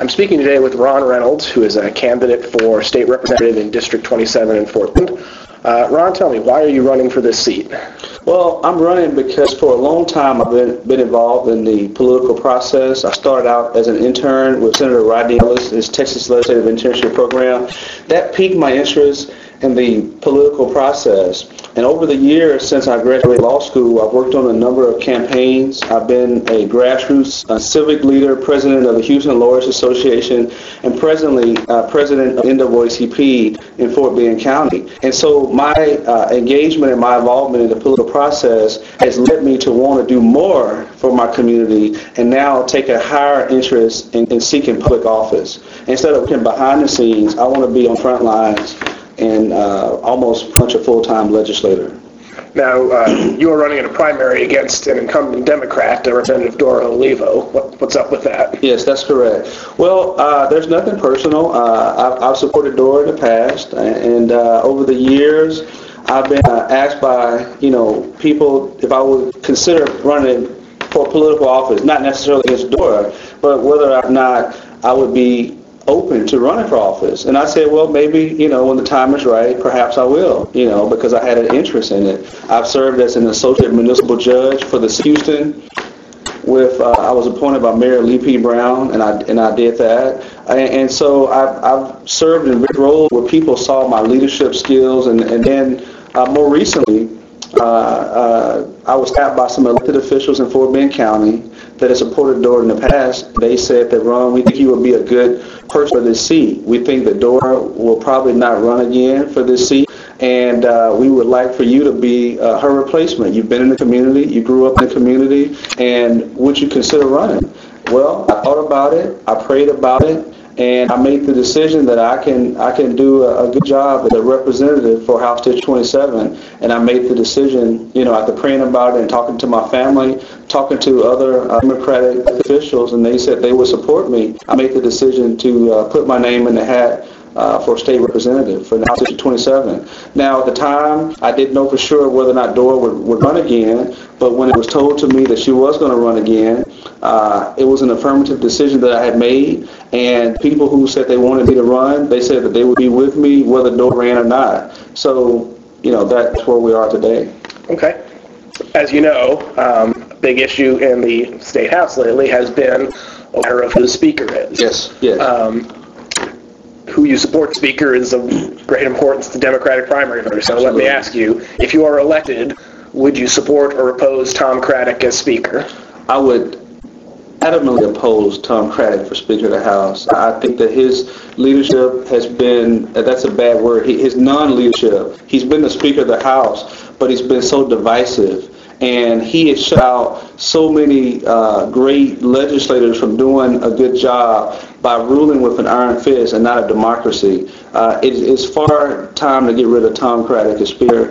I'm speaking today with Ron Reynolds, who is a candidate for state representative in District 27 in Fort Bend. Ron, tell me, why are you running for this seat? Well, I'm running because for a long time I've been involved in the political process. I started out as an intern with Senator Rodney Ellis, his Texas Legislative Internship Program. That piqued my interest in the political process. And over the years since I graduated law school, I've worked on a number of campaigns. I've been a grassroots civic leader, president of the Houston Lawyers Association, and presently president of NAACP in Fort Bend County. And so my engagement and my involvement in the political process has led me to want to do more for my community and now take a higher interest in seeking public office. Instead of working behind the scenes, I want to be on front lines and almost punch a full-time legislator. Now, you are running in a primary against an incumbent Democrat, Representative Dora Olivo. What's up with that? Yes, that's correct. Well, there's nothing personal. I've supported Dora in the past, and over the years, I've been asked by, people if I would consider running for political office, not necessarily against Dora, but whether or not I would be open to running for office. And I said, well, maybe, when the time is right, perhaps I will, because I had an interest in it. I've served as an associate municipal judge for the Houston I was appointed by Mayor Lee P. Brown, and I did that. And so I've served in roles where people saw my leadership skills, and then more recently, I was tapped by some elected officials in Fort Bend County that had supported Dora in the past. They said that, Ron, we think you would be a good person for this seat. We think that Dora will probably not run again for this seat, and we would like for you to be her replacement. You've been in the community, you grew up in the community, and would you consider running? Well, I thought about it, I prayed about it, and I made the decision that I can do a good job as a representative for House District 27. And I made the decision, after praying about it and talking to my family, talking to other Democratic officials, and they said they would support me. I made the decision to put my name in the hat for state representative for House District 27. Now, at the time, I didn't know for sure whether or not Dora would run again, but when it was told to me that she was going to run again, it was an affirmative decision that I had made, and people who said they wanted me to run, they said that they would be with me whether Dora ran or not. So, that's where we are today. Okay. As you know, a big issue in the State House lately has been a matter of who the Speaker is. Yes. Who you support Speaker is of great importance to Democratic primary voters. So Let me ask you, if you are elected, would you support or oppose Tom Craddick as Speaker? I would adamantly oppose Tom Craddick for Speaker of the House. I think that his leadership has been, that's a bad word, his non-leadership. He's been the Speaker of the House, but he's been so divisive. And he has shut out so many great legislators from doing a good job by ruling with an iron fist and not a democracy. It's far time to get rid of Tom Craddick as Speaker,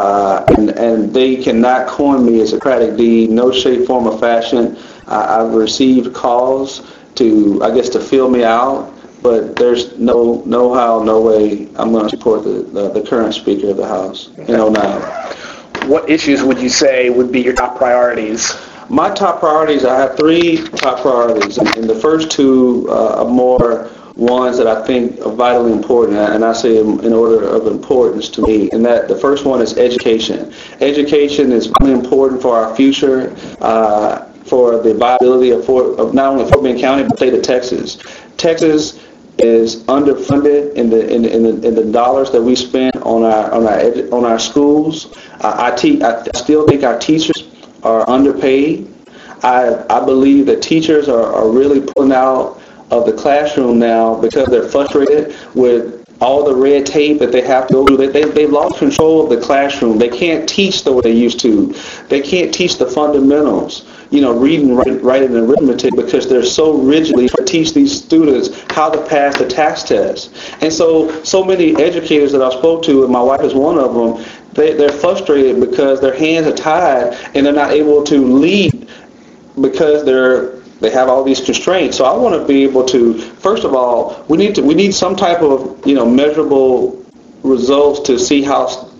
and they cannot coin me as a Craddick D, no shape, form, or fashion. I've received calls to fill me out, but there's no how, no way I'm going to support the current Speaker of the House. Now. What issues would you say would be your top priorities? My top priorities, I have three top priorities, and the first two are more ones that I think are vitally important, and I say in order of importance to me, and that the first one is education. Education is really important for our future, for the viability of not only Fort Bend County, but the state of Texas. Texas is underfunded in the dollars that we spend on our schools. I still think our teachers are underpaid. I believe that teachers are really pulling out of the classroom now because they're frustrated with all the red tape that they have to go through. They've lost control of the classroom. They can't teach the way they used to. They can't teach the fundamentals, reading, writing, and arithmetic, because they're so rigidly trying to teach these students how to pass the tax test. And so many educators that I spoke to, and my wife is one of them, they're frustrated because their hands are tied and they're not able to lead because they have all these constraints. So I want to be able to, first of all, we need some type of measurable results to see how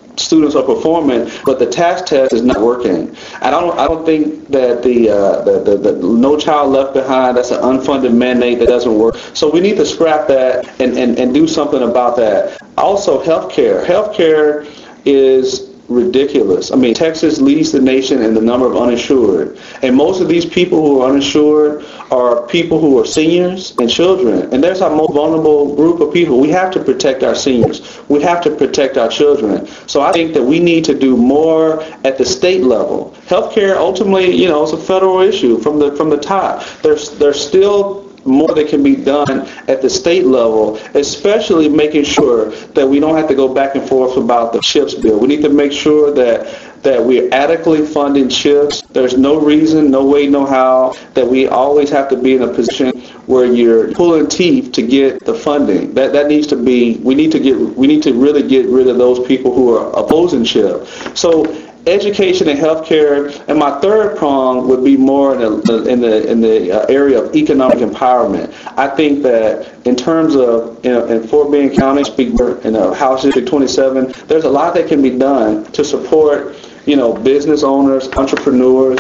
students are performing, but the task test is not working. I don't think that the No Child Left Behind, that's an unfunded mandate that doesn't work. So we need to scrap that and do something about that. Also, healthcare. Healthcare is ridiculous. I mean, Texas leads the nation in the number of uninsured. And most of these people who are uninsured are people who are seniors and children. And that's our most vulnerable group of people. We have to protect our seniors. We have to protect our children. So I think that we need to do more at the state level. Healthcare, ultimately, you know, it's a federal issue from the top. There's still more that can be done at the state level, especially making sure that we don't have to go back and forth about the CHIPS bill. We need to make sure that we're adequately funding CHIPS. There's no reason, no way, no how that we always have to be in a position where you're pulling teeth to get the funding. That needs to be. We need to really get rid of those people who are opposing CHIPS. So education and healthcare, and my third prong would be more in the area of economic empowerment. I think that in terms of, you know, in Fort Bend County, in House District 27, there's a lot that can be done to support, you know, business owners, entrepreneurs,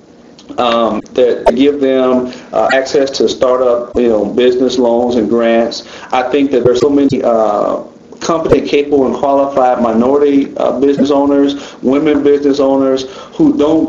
that give them access to startup, you know, business loans and grants. I think that there's so many competent, capable, and qualified minority business owners, women business owners who don't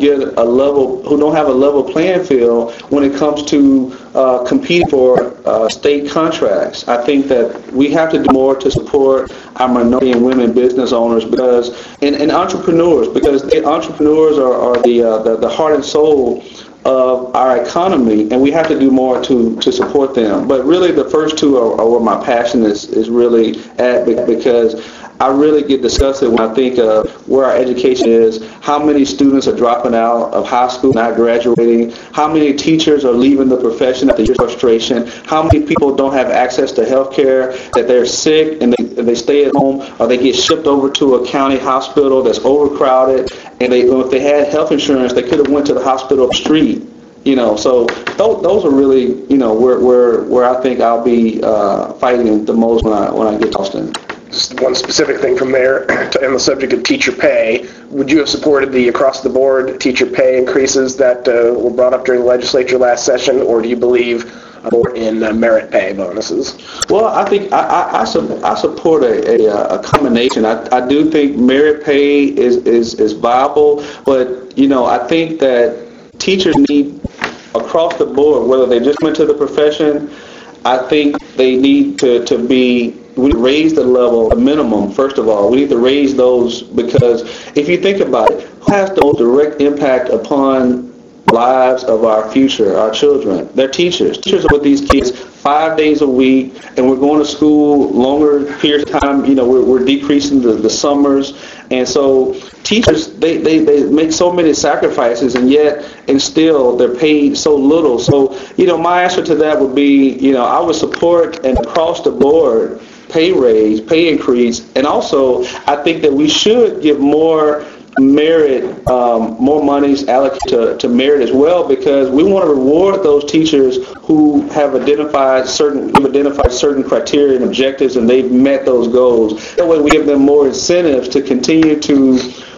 have a level playing field when it comes to competing for state contracts. I think that we have to do more to support our minority and women business owners and entrepreneurs, because the entrepreneurs are the heart and soul of our economy, and we have to do more to support them. But really the first two are where my passion is really at, because I really get disgusted when I think of where our education is, how many students are dropping out of high school, not graduating, how many teachers are leaving the profession at the year's frustration, how many people don't have access to health care, that they're sick and they stay at home, or they get shipped over to a county hospital that's overcrowded, and if they had health insurance, they could have went to the hospital up the street. You know, so those are really, you know, where I think I'll be fighting the most when I get to Austin. Just one specific thing from there, on the subject of teacher pay, would you have supported the across-the-board teacher pay increases that were brought up during the legislature last session, or do you believe more in merit pay bonuses? Well, I think I support a combination. I do think merit pay is viable, but, you know, I think that teachers need, across the board, whether they just went to the profession, I think they need to be, we raise the level, the minimum, first of all. We need to raise those, because if you think about it, who has the most direct impact upon lives of our future, our children? They're teachers. Teachers are with these kids 5 days a week, and we're going to school longer periods of time. You know, we're decreasing the summers, and so teachers, they make so many sacrifices, and still they're paid so little. So, you know, my answer to that would be, you know, I would support an across the board pay raise, pay increase, and also I think that we should give more merit, more monies allocated to merit as well, because we want to reward those teachers who have identified certain criteria and objectives, and they've met those goals. That way we give them more incentives to continue to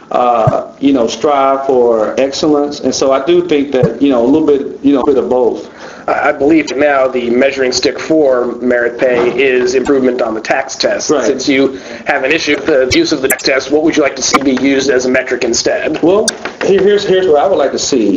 strive for excellence. And so I do think that, you know, a little bit of both. I believe now the measuring stick for merit pay is improvement on the tax test. Right. Since you have an issue with the use of the tax test, what would you like to see be used as a metric instead? Well, here's what I would like to see.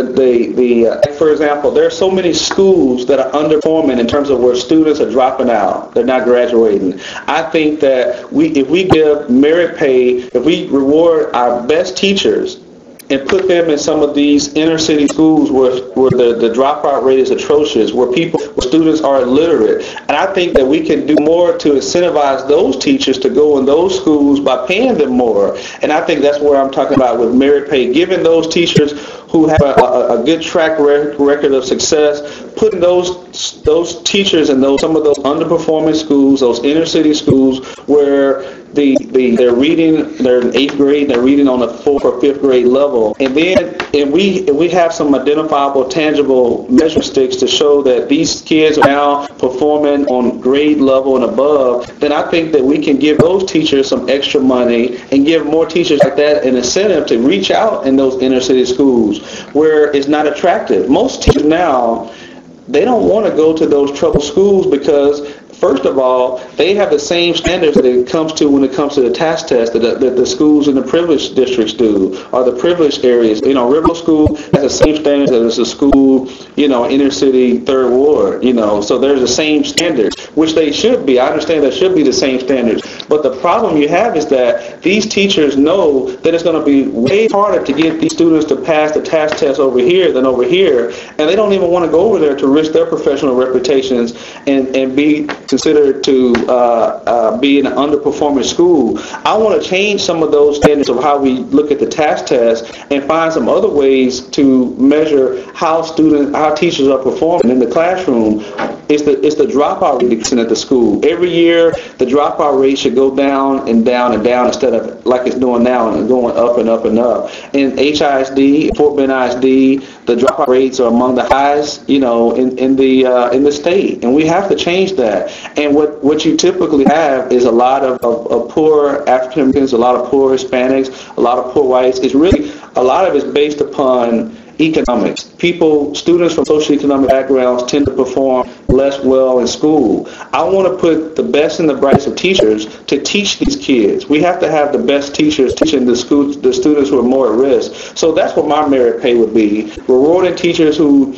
For example, there are so many schools that are underperforming in terms of where students are dropping out. They're not graduating. I think that if we give merit pay, if we reward our best teachers and put them in some of these inner city schools where the dropout rate is atrocious, where students are illiterate. And I think that we can do more to incentivize those teachers to go in those schools by paying them more. And I think that's where I'm talking about with merit pay, giving those teachers who have a good track record of success, putting those teachers in some of those underperforming schools, those inner city schools where they're reading, they're in 8th grade, they're reading on a 4th or 5th grade level, and we have some identifiable, tangible measure sticks to show that these kids are now performing on grade level and above, then I think that we can give those teachers some extra money and give more teachers like that an incentive to reach out in those inner city schools where it's not attractive. Most teachers now, they don't want to go to those troubled schools because, first of all, they have the same standards that it comes to when it comes to the task test that the schools in the privileged districts do, or the privileged areas. Riverville School has the same standards as a school, inner city, third ward, so there's the same standards, which they should be. I understand there should be the same standards. But the problem you have is that these teachers know that it's going to be way harder to get these students to pass the task test over here than over here, and they don't even want to go over there to risk their professional reputations and be considered to be in an underperforming school. I want to change some of those standards of how we look at the task test and find some other ways to measure how teachers are performing in the classroom. It's the dropout rate at the school. Every year, the dropout rate should go down and down and down instead of like it's doing now and going up and up and up. In HISD, Fort Bend ISD, the dropout rates are among the highest, in the state, and we have to change that. And what you typically have is a lot of poor African Americans, a lot of poor Hispanics, a lot of poor whites. It's really a lot of it's based upon economics. Students from socioeconomic backgrounds tend to perform less well in school. I want to put the best and the brightest of teachers to teach these kids. We have to have the best teachers teaching the students who are more at risk. So that's what my merit pay would be. Rewarding teachers who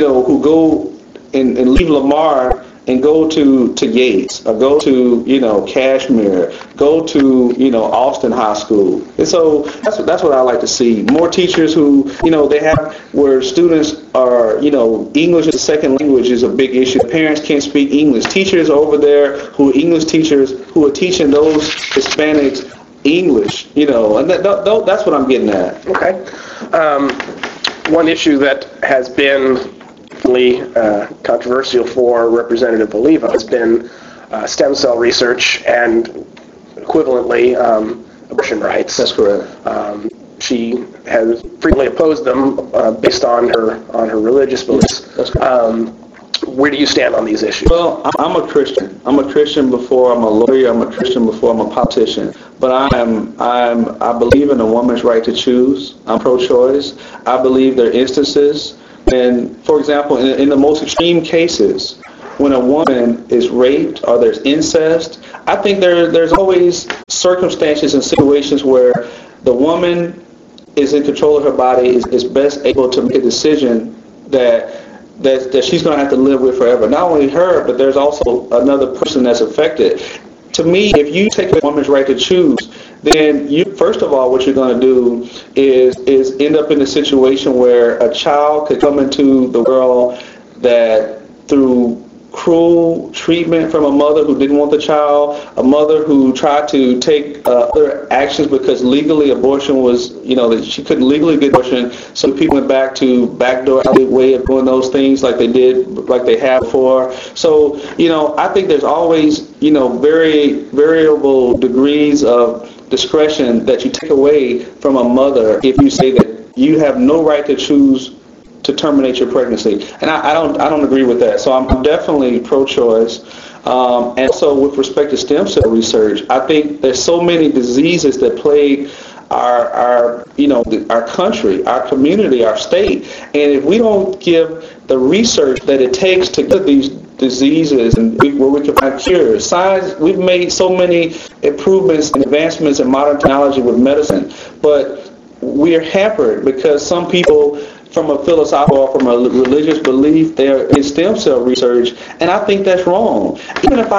go and leave Lamar and go to Yates, or go to, Kashmere, go to, Austin High School. And so that's what I like to see. More teachers who, they have where students are, English as a second language is a big issue. Parents can't speak English. Teachers over there who are English teachers who are teaching those Hispanics English, and that's what I'm getting at. Okay. One issue that has been controversial for Representative Oliva has been stem cell research and equivalently abortion rights. That's correct. She has frequently opposed them based on her religious beliefs. That's correct. Where do you stand on these issues? Well, I'm a Christian. I'm a Christian before I'm a lawyer. I'm a Christian before I'm a politician. But I believe in a woman's right to choose. I'm pro-choice. I believe there are instances. And, for example, in the most extreme cases, when a woman is raped or there's incest, I think there's always circumstances and situations where the woman is in control of her body, is best able to make a decision that she's going to have to live with forever. Not only her, but there's also another person that's affected. To me, if you take a woman's right to choose, then first of all, what you're going to do is end up in a situation where a child could come into the world that through cruel treatment from a mother who didn't want the child, a mother who tried to take other actions because legally abortion was, that she couldn't legally get abortion, so people went back to backdoor way of doing those things like they have before. So, I think there's always, very variable degrees of discretion that you take away from a mother if you say that you have no right to choose to terminate your pregnancy. And I don't agree with that. So I'm definitely pro-choice. And also with respect to stem cell research, I think there's so many diseases that plague our country, our community, our state. And if we don't give the research that it takes to get these diseases and where we can find cures. Science, we've made so many improvements and advancements in modern technology with medicine, but we are hampered because some people from a philosophical or from a religious belief, they're in stem cell research, and I think that's wrong. Even if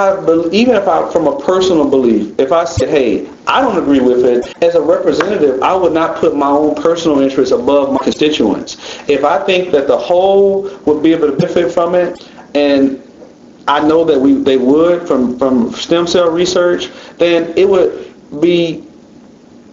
I from a personal belief, if I say, hey, I don't agree with it, as a representative, I would not put my own personal interests above my constituents. If I think that the whole would be able to benefit from it, and I know that they would from stem cell research, then it would be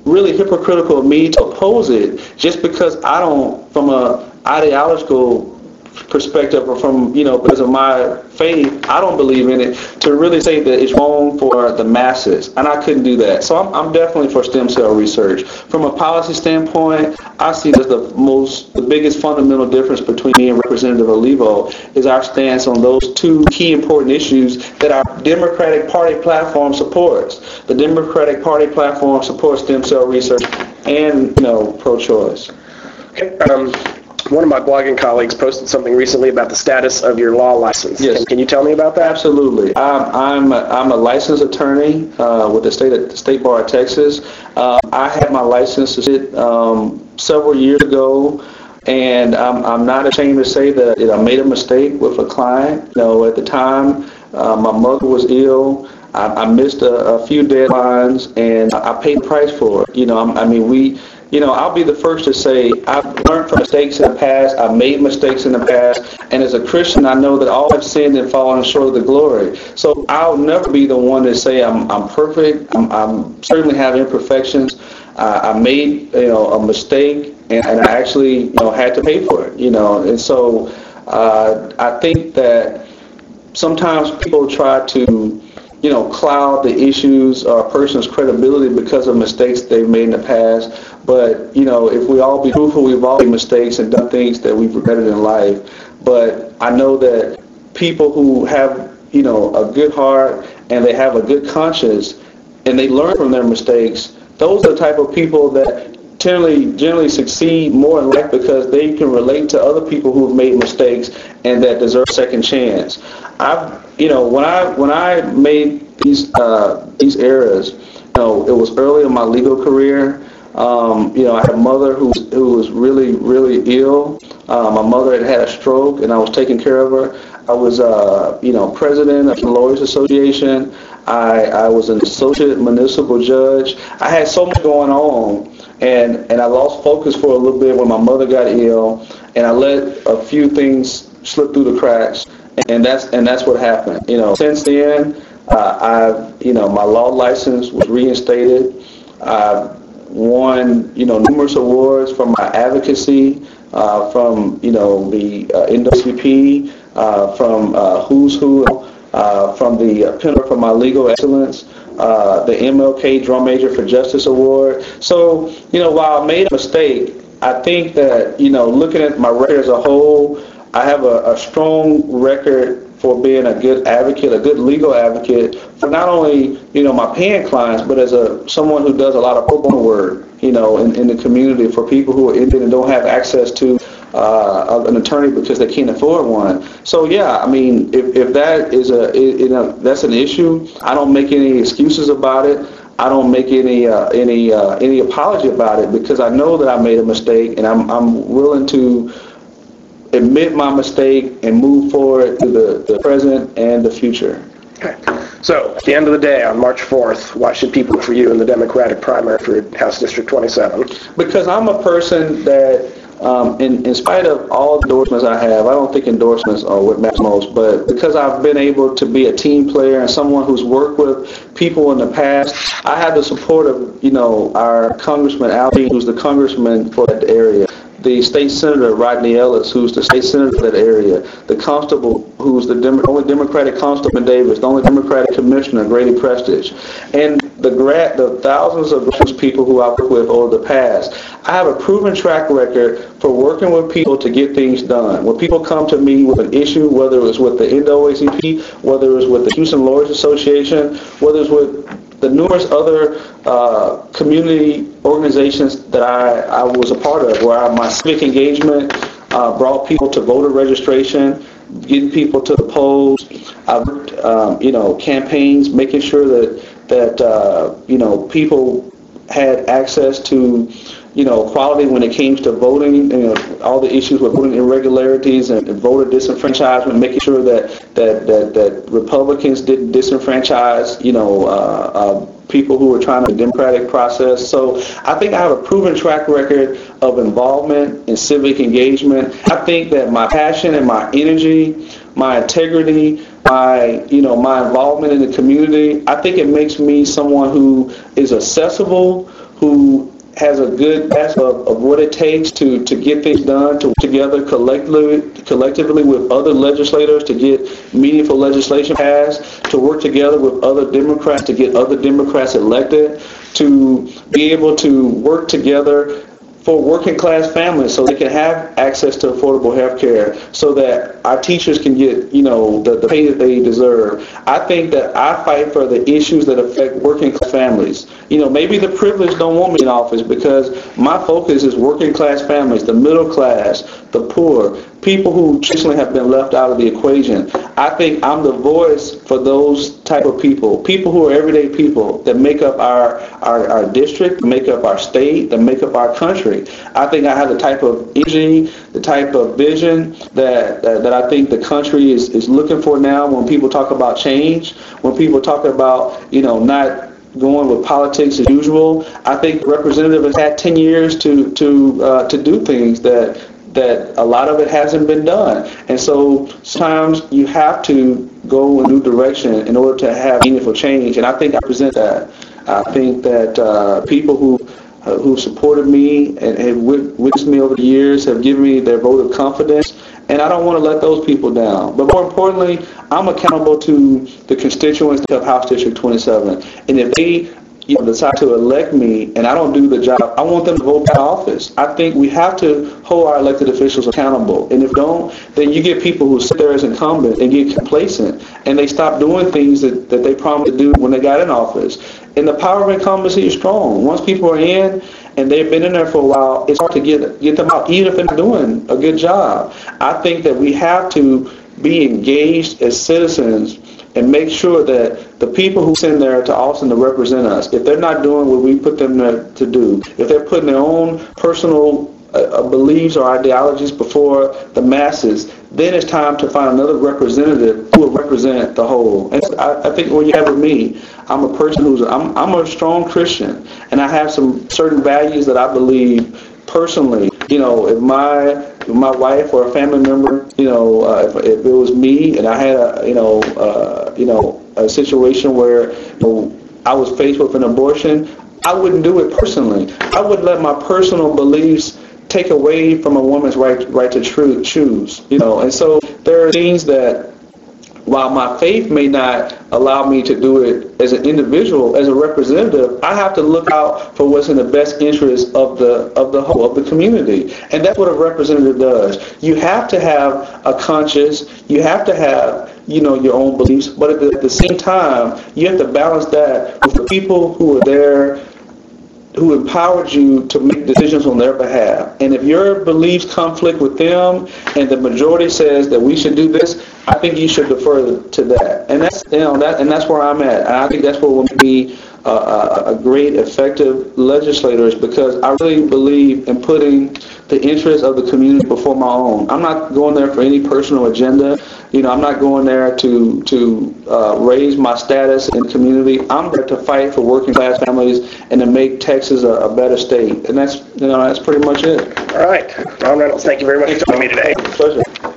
really hypocritical of me to oppose it just because I don't, from a ideological perspective or from, because of my faith, I don't believe in it, to really say that it's wrong for the masses. And I couldn't do that. So I'm definitely for stem cell research. From a policy standpoint, I see that the biggest fundamental difference between me and Representative Olivo is our stance on those two key important issues that our Democratic Party platform supports. The Democratic Party platform supports stem cell research and, pro-choice. Okay. One of my blogging colleagues posted something recently about the status of your law license. Yes. Can you tell me about that? Absolutely. I'm a licensed attorney with the State Bar of Texas. I had my license several years ago, and I'm not ashamed to say that I made a mistake with a client. At the time, my mother was ill. I missed a few deadlines, and I paid the price for it. I'll be the first to say I've learned from mistakes in the past. I've made mistakes in the past. And as a Christian, I know that all have sinned and fallen short of the glory. So I'll never be the one to say I'm perfect. I'm certainly have imperfections. I made, a mistake, and I actually, had to pay for it, And so I think that sometimes people try to cloud the issues or a person's credibility because of mistakes they've made in the past. But, if we all be truthful, we've all made mistakes and done things that we've regretted in life. But I know that people who have, a good heart and they have a good conscience and they learn from their mistakes, those are the type of people that generally succeed more in life because they can relate to other people who have made mistakes and that deserve a second chance. When I made these errors, it was early in my legal career. I had a mother who was really, really ill. My mother had a stroke, and I was taking care of her. I was, president of the Lawyers Association. I was an associate municipal judge. I had so much going on, and I lost focus for a little bit when my mother got ill, and I let a few things slip through the cracks, and that's what happened. Since then, my law license was reinstated. Won, numerous awards for my advocacy, from, the NAACP, from Who's Who, from the Pinnacle for my legal excellence, the MLK Drum Major for Justice Award. So, while I made a mistake, I think that, looking at my record as a whole, I have a strong record for being a good advocate, a good legal advocate for not only, my paying clients, but as someone who does a lot of pro bono work, in the community for people who are injured and don't have access to an attorney because they can't afford one. So yeah, if that is that's an issue, I don't make any excuses about it. I don't make any apology about it because I know that I made a mistake, and I'm willing to admit my mistake and move forward to the present and the future. Okay. So, at the end of the day, on March 4th, why should people vote for you in the Democratic primary for House District 27? Because I'm a person that, in spite of all the endorsements I have, I don't think endorsements are what matters most, but because I've been able to be a team player and someone who's worked with people in the past, I have the support of, our Congressman Al Green, who's the congressman for that area. The state senator, Rodney Ellis, who's the state senator for that area, the constable, who's the only Democratic constable in Davis, the only Democratic commissioner, Grady Prestige, and the thousands of those people who I've worked with over the past. I have a proven track record for working with people to get things done. When people come to me with an issue, whether it was with the NAACP, whether it was with the Houston Lawyers Association, whether it was with the numerous other community organizations that I was a part of, where my civic engagement brought people to voter registration, getting people to the polls. I worked, campaigns, making sure that people had access to, quality when it came to voting, all the issues with voting irregularities and voter disenfranchisement, making sure that Republicans didn't disenfranchise, people who were trying to the democratic process. So I think I have a proven track record of involvement in civic engagement. I think that my passion and my energy, my integrity, my involvement in the community, I think it makes me someone who is accessible, who has a good grasp of what it takes to get things done, to work together collectively with other legislators to get meaningful legislation passed, to work together with other Democrats to get other Democrats elected, to be able to work together for working class families so they can have access to affordable health care, so that our teachers can get, the pay that they deserve. I think that I fight for the issues that affect working class families. Maybe the privileged don't want me in office because my focus is working class families, the middle class, the poor, people who traditionally have been left out of the equation. I think I'm the voice for those type of people who are everyday people that make up our district, make up our state, that make up our country. I think I have the type of energy, the type of vision that I think the country is looking for now when people talk about change, when people talk about, not going with politics as usual. I think the representative has had 10 years to do things that a lot of it hasn't been done. And so sometimes you have to go in a new direction in order to have meaningful change. And I think I present that. I think that people who supported me and have witnessed me over the years have given me their vote of confidence. And I don't want to let those people down. But more importantly, I'm accountable to the constituents of House District 27. And if they decide to elect me and I don't do the job, I want them to vote out of office. I think we have to hold our elected officials accountable. And if don't, then you get people who sit there as incumbents and get complacent and they stop doing things that they promised to do when they got in office. And the power of incumbency is strong. Once people are in and they've been in there for a while, it's hard to get them out, even if they're not doing a good job. I think that we have to be engaged as citizens and make sure that the people who send there to Austin to represent us, if they're not doing what we put them there to do, if they're putting their own personal beliefs or ideologies before the masses, then it's time to find another representative who will represent the whole. And I think what you have with me, I'm a person I'm a strong Christian, and I have some certain values that I believe personally. If my wife or a family member, if it was me and I had a situation where I was faced with an abortion, I wouldn't do it personally. I wouldn't let my personal beliefs take away from a woman's right to choose. And so there are things that, while my faith may not allow me to do it as an individual, as a representative, I have to look out for what's in the best interest of the whole of the community. And that's what a representative does. You have to have a conscience, you have to have your own beliefs, but at the same time, you have to balance that with the people who are there, who empowered you to make decisions on their behalf. And if your beliefs conflict with them and the majority says that we should do this, I think you should defer to that. And that's where I'm at. And I think that's what will be a great, effective legislators, because I really believe in putting the interests of the community before my own. I'm not going there for any personal agenda. I'm not going there to raise my status in the community. I'm there to fight for working class families and to make Texas a better state. And that's pretty much it. All right. Ron Reynolds, thank you very much for joining me today. Pleasure.